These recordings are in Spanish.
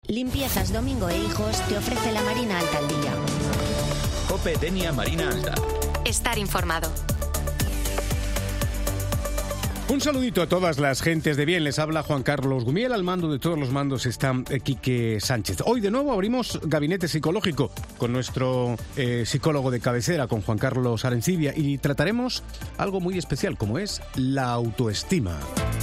Limpiezas Domingo e Hijos te ofrece la Marina Alta al día. COPE Denia Marina Alta. Estar informado. Un saludito a todas las gentes de bien. Les habla Juan Carlos Gumiel. Al mando de todos los mandos está Quique Sánchez. Hoy de nuevo abrimos Gabinete Psicológico con nuestro psicólogo de cabecera, con Juan Carlos Arencibia, y trataremos algo muy especial, como es la autoestima.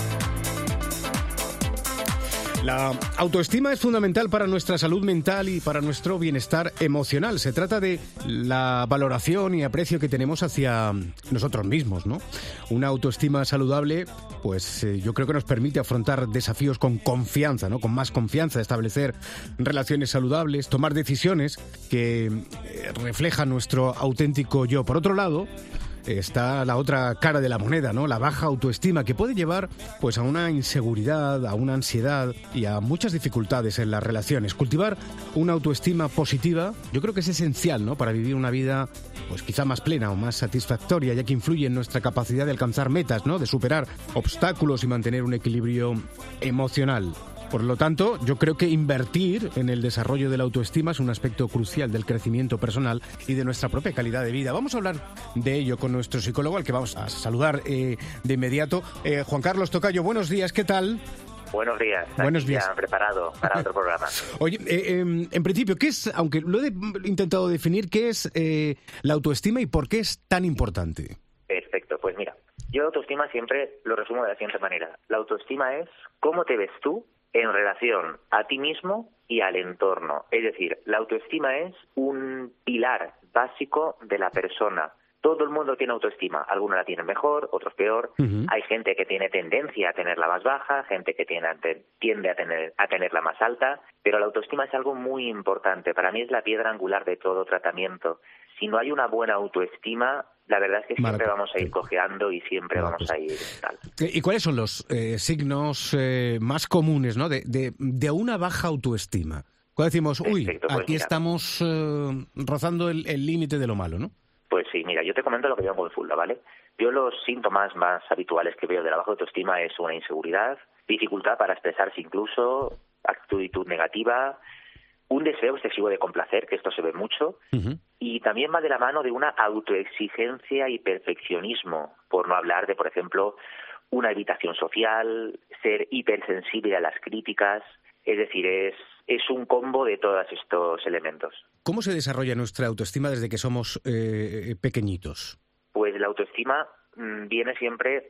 La autoestima es fundamental para nuestra salud mental y para nuestro bienestar emocional. Se trata de la valoración y aprecio que tenemos hacia nosotros mismos, ¿no? Una autoestima saludable, pues yo creo que nos permite afrontar desafíos con confianza, ¿no? Con más confianza, establecer relaciones saludables, tomar decisiones que reflejan nuestro auténtico yo. Por otro lado, está la otra cara de la moneda, ¿no? La baja autoestima, que puede llevar pues a una inseguridad, a una ansiedad y a muchas dificultades en las relaciones. Cultivar una autoestima positiva, yo creo que es esencial, ¿no? Para vivir una vida pues quizá más plena o más satisfactoria, ya que influye en nuestra capacidad de alcanzar metas, ¿no? De superar obstáculos y mantener un equilibrio emocional. Por lo tanto, yo creo que invertir en el desarrollo de la autoestima es un aspecto crucial del crecimiento personal y de nuestra propia calidad de vida. Vamos a hablar de ello con nuestro psicólogo, al que vamos a saludar de inmediato. Juan Carlos Tocayo, buenos días, ¿qué tal? Buenos días. Buenos días. Ya preparado para otro programa. Oye, en principio, ¿qué es, aunque lo he intentado definir, qué es la autoestima y por qué es tan importante? Perfecto, pues mira, yo la autoestima siempre lo resumo de la siguiente manera. La autoestima es cómo te ves tú en relación a ti mismo y al entorno. Es decir, la autoestima es un pilar básico de la persona. Todo el mundo tiene autoestima. Algunos la tienen mejor, otros peor. Hay gente que tiene tendencia a tenerla más baja, gente que tiende a tenerla más alta. Pero la autoestima es algo muy importante. Para mí es la piedra angular de todo tratamiento. Si no hay una buena autoestima, la verdad es que siempre vamos a ir cojeando y siempre vamos a ir tal. ¿Y cuáles son los signos más comunes, ¿no? de una baja autoestima? Cuando decimos, Perfecto, pues aquí mira, estamos rozando el límite de lo malo, ¿no? Pues sí, mira, yo te comento lo que yo hago en Fulda, ¿vale? Yo los síntomas más habituales que veo de la baja autoestima es una inseguridad, dificultad para expresarse incluso, actitud negativa, un deseo excesivo de complacer, que esto se ve mucho, y también va de la mano de una autoexigencia y perfeccionismo, por no hablar de, por ejemplo, una evitación social, ser hipersensible a las críticas, es decir, es un combo de todos estos elementos. ¿Cómo se desarrolla nuestra autoestima desde que somos pequeñitos? Pues la autoestima viene siempre,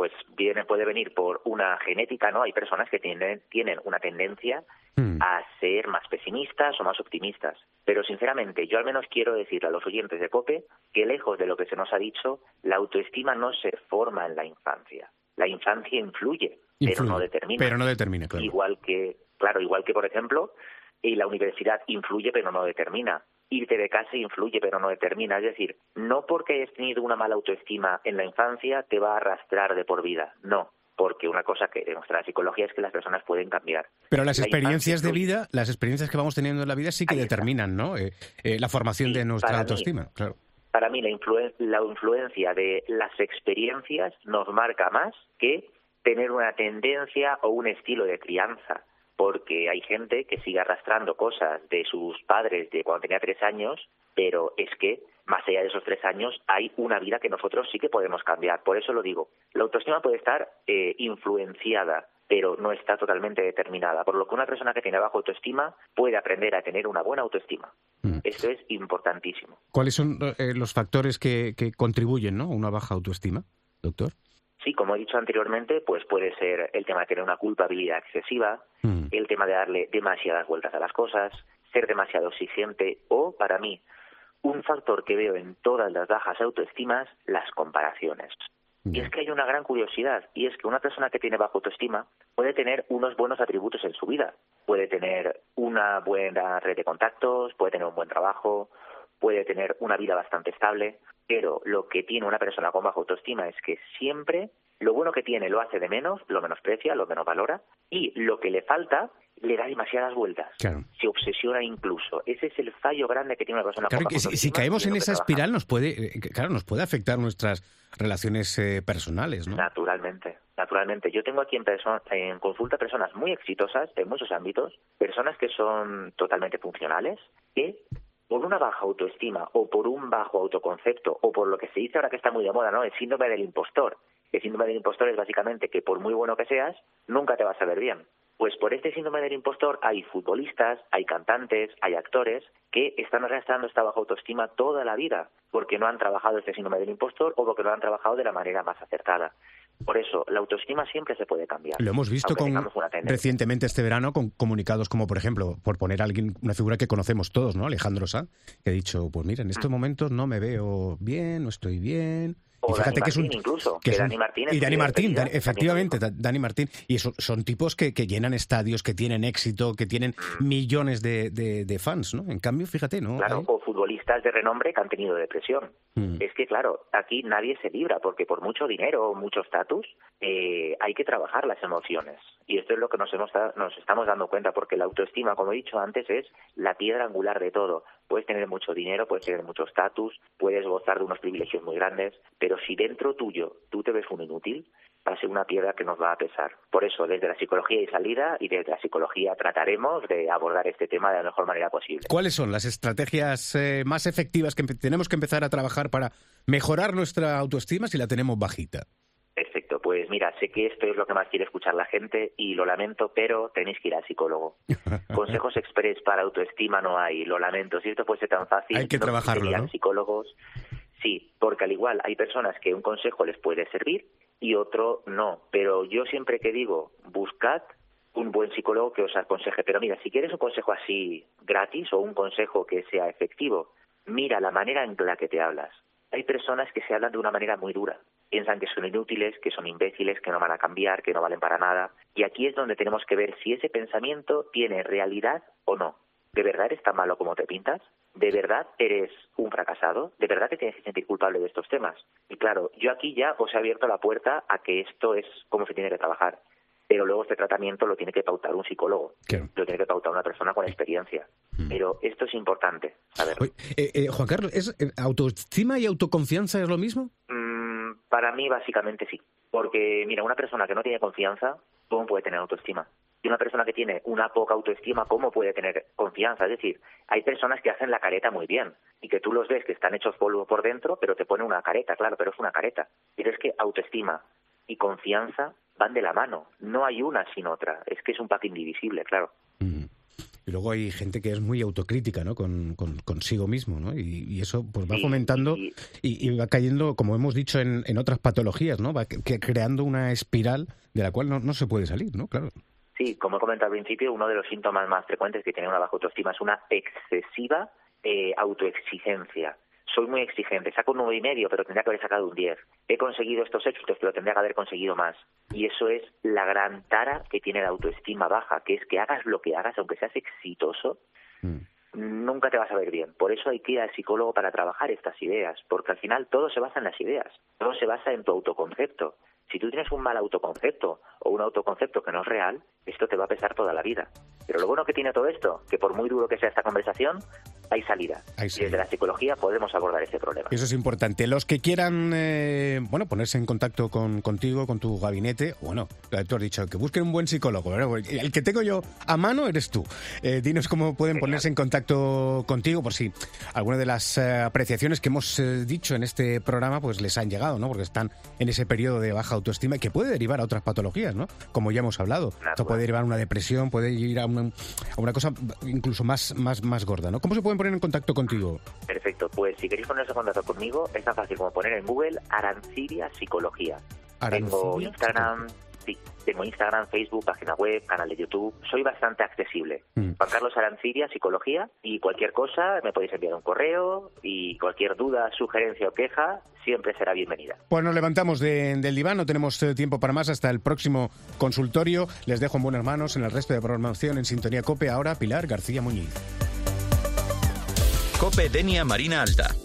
puede venir por una genética, ¿no? Hay personas que tienen una tendencia a ser más pesimistas o más optimistas. Pero sinceramente, yo al menos quiero decirle a los oyentes de COPE que lejos de lo que se nos ha dicho, la autoestima no se forma en la infancia. La infancia influye, pero no determina. Pero no determina, claro. Igual que, por ejemplo, la universidad influye, pero no determina. Irte de casa influye, pero no determina. Es decir, no porque hayas tenido una mala autoestima en la infancia te va a arrastrar de por vida. No, porque una cosa que demuestra la psicología es que las personas pueden cambiar. Pero las experiencias de vida, las experiencias que vamos teniendo en la vida sí que determinan, ¿no? La formación de nuestra autoestima, claro. Para mí la influencia de las experiencias nos marca más que tener una tendencia o un estilo de crianza. Porque hay gente que sigue arrastrando cosas de sus padres de cuando tenía 3 años, pero es que más allá de esos 3 años hay una vida que nosotros sí que podemos cambiar. Por eso lo digo, la autoestima puede estar influenciada, pero no está totalmente determinada. Por lo que una persona que tiene baja autoestima puede aprender a tener una buena autoestima. Esto es importantísimo. ¿Cuáles son los factores que contribuyen, ¿no? a una baja autoestima, doctor? Sí, como he dicho anteriormente, pues puede ser el tema de tener una culpabilidad excesiva, el tema de darle demasiadas vueltas a las cosas, ser demasiado exigente o, para mí, un factor que veo en todas las bajas autoestimas, las comparaciones. Y es que hay una gran curiosidad, y es que una persona que tiene baja autoestima puede tener unos buenos atributos en su vida. Puede tener una buena red de contactos, puede tener un buen trabajo, puede tener una vida bastante estable, pero lo que tiene una persona con baja autoestima es que siempre lo bueno que tiene lo hace de menos, lo menosprecia, lo menos valora, y lo que le falta le da demasiadas vueltas, se obsesiona incluso. Ese es el fallo grande que tiene una persona. Claro, que si caemos en esa espiral nos puede afectar nuestras relaciones personales, ¿no? Naturalmente. Yo tengo aquí en consulta personas muy exitosas en muchos ámbitos, personas que son totalmente funcionales, que por una baja autoestima o por un bajo autoconcepto o por lo que se dice ahora que está muy de moda, ¿no? El síndrome del impostor. El síndrome del impostor es básicamente que por muy bueno que seas, nunca te vas a ver bien. Pues por este síndrome del impostor hay futbolistas, hay cantantes, hay actores que están arrastrando esta baja autoestima toda la vida porque no han trabajado este síndrome del impostor o porque lo han trabajado de la manera más acertada. Por eso, la autoestima siempre se puede cambiar. Lo hemos visto recientemente este verano con comunicados como, por ejemplo, por poner a alguien, una figura que conocemos todos, ¿no? Alejandro Sanz, que ha dicho, pues mira, en estos momentos no me veo bien, no estoy bien. O y fíjate Dani Martín, incluso. Que Dani Martín. Y Dani Martín, efectivamente, Dani Martín. Y son tipos que llenan estadios, que tienen éxito, que tienen millones de fans, ¿no? En cambio, fíjate, ¿no? Claro, o futbolistas de renombre que han tenido depresión. Es que, claro, aquí nadie se libra, porque por mucho dinero o mucho estatus, hay que trabajar las emociones. Y esto es lo que nos estamos dando cuenta, porque la autoestima, como he dicho antes, es la piedra angular de todo. Puedes tener mucho dinero, puedes tener mucho estatus, puedes gozar de unos privilegios muy grandes, pero si dentro tuyo tú te ves un inútil, va a ser una piedra que nos va a pesar. Por eso, desde la psicología y salida y desde la psicología trataremos de abordar este tema de la mejor manera posible. ¿Cuáles son las estrategias más efectivas que tenemos que empezar a trabajar para mejorar nuestra autoestima si la tenemos bajita? Perfecto, pues mira, sé que esto es lo que más quiere escuchar la gente y lo lamento, pero tenéis que ir al psicólogo. Consejos express para autoestima no hay, lo lamento. Si esto fuese tan fácil, hay que trabajarlo, ¿no? Psicólogos. Sí, porque al igual hay personas que un consejo les puede servir y otro no. Pero yo siempre que digo, buscad un buen psicólogo que os aconseje. Pero mira, si quieres un consejo así gratis o un consejo que sea efectivo, mira la manera en la que te hablas. Hay personas que se hablan de una manera muy dura. Piensan que son inútiles, que son imbéciles, que no van a cambiar, que no valen para nada. Y aquí es donde tenemos que ver si ese pensamiento tiene realidad o no. ¿De verdad eres tan malo como te pintas? ¿De verdad eres un fracasado? ¿De verdad te tienes que sentir culpable de estos temas? Y claro, yo aquí ya os he abierto la puerta a que esto es cómo se tiene que trabajar. Pero luego este tratamiento lo tiene que pautar un psicólogo. ¿Qué? Lo tiene que pautar una persona con experiencia. Pero esto es importante saberlo. Juan Carlos, ¿autoestima y autoconfianza es lo mismo? Para mí, básicamente sí. Porque, mira, una persona que no tiene confianza, ¿cómo puede tener autoestima? Y una persona que tiene una poca autoestima, ¿cómo puede tener confianza? Es decir, hay personas que hacen la careta muy bien y que tú los ves que están hechos polvo por dentro, pero te ponen una careta, claro, pero es una careta. Pero es que autoestima y confianza van de la mano. No hay una sin otra. Es que es un pack indivisible, claro. Y luego hay gente que es muy autocrítica, ¿no? Consigo mismo, ¿no? Y eso pues va fomentando y va cayendo, como hemos dicho, en otras patologías, ¿no? Va creando una espiral de la cual no se puede salir, ¿no? Claro. Sí, como he comentado al principio, uno de los síntomas más frecuentes que tiene una baja autoestima es una excesiva autoexigencia. Soy muy exigente, saco un 9,5, pero tendría que haber sacado un 10. He conseguido estos éxitos, pero tendría que haber conseguido más. Y eso es la gran tara que tiene la autoestima baja, que es que hagas lo que hagas, aunque seas exitoso, nunca te vas a ver bien. Por eso hay que ir al psicólogo para trabajar estas ideas, porque al final todo se basa en las ideas, todo se basa en tu autoconcepto. Si tú tienes un mal autoconcepto o un autoconcepto que no es real, esto te va a pesar toda la vida. Pero lo bueno que tiene todo esto, que por muy duro que sea esta conversación, hay salida. Y desde la psicología podemos abordar ese problema. Eso es importante. Los que quieran ponerse en contacto contigo, con tu gabinete, bueno, tú has dicho que busquen un buen psicólogo, ¿verdad? El que tengo yo a mano eres tú. Dinos cómo pueden ponerse en contacto contigo, por si alguna de las apreciaciones que hemos dicho en este programa pues les han llegado, ¿no? Porque están en ese periodo de baja autoestima y que puede derivar a otras patologías, ¿no? Como ya hemos hablado. Esto puede derivar a una depresión, puede ir a una cosa incluso más gorda, ¿no? ¿Cómo se pueden poner en contacto contigo? Perfecto, pues si queréis ponerse en contacto conmigo, es tan fácil como poner en Google Arancibia Psicología. Tengo Instagram, sí, tengo Instagram, Facebook, página web, canal de YouTube. Soy bastante accesible. Juan Carlos Arancibia Psicología, y cualquier cosa me podéis enviar un correo y cualquier duda, sugerencia o queja siempre será bienvenida. Pues nos levantamos del diván, no tenemos tiempo para más. Hasta el próximo consultorio. Les dejo en buenas manos en el resto de programación en Sintonía COPE. Ahora Pilar García Muñiz. COPE Denia Marina Alta.